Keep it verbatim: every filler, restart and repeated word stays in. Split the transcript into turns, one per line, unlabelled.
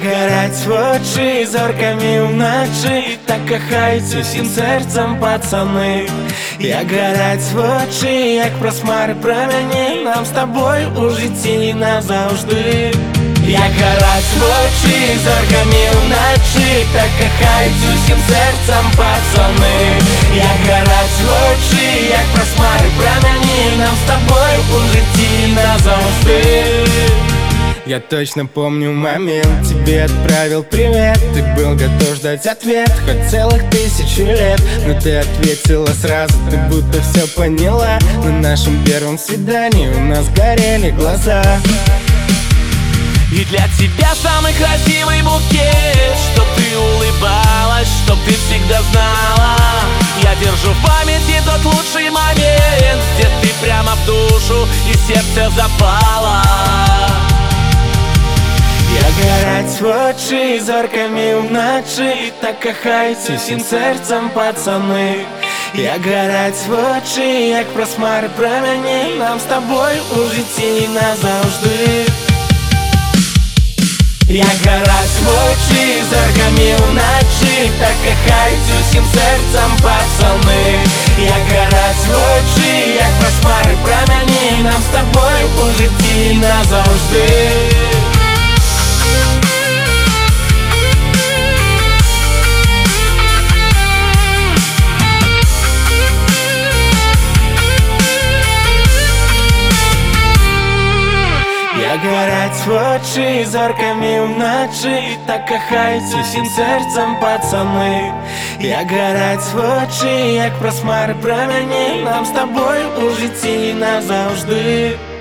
горять в очі зорками вночі, так кохаються всім серцем пацани. Я горять в очі, як просмари промені, нам з тобою у житті назавжди. Я горять в очі зорками вночі, так кохаються всім серцем пацани. Я горять в очі, як просмари промені, нам з тобою у житті назавжди. Я точно помню момент, тебе отправил привет. Ты был готов ждать ответ, хоть целых тысячу лет. Но ты ответила сразу, ты будто все поняла. На нашем первом свидании у нас горели глаза.
И для тебя самый красивый букет, что ты улыбалась, чтоб ты всегда знала. Я держу в памяти тот лучший момент, где ты прямо в душу и сердце запала.
Я горять в очі зорками вночі, так кохаються всім серцем пацани. Я горять в очі, як просмари промені, нам з тобою у житті назавжди. Я горять в очі зорками вночі, так кохаються всім серцем пацани. Я горять в очі, як просмари промені, нам з тобою у житті назавжди. Я горять в очі зорками вночі, так кохаються всім серцем пацани. Я горять в очі, як просмари промені, нам з тобою у житті назавжди.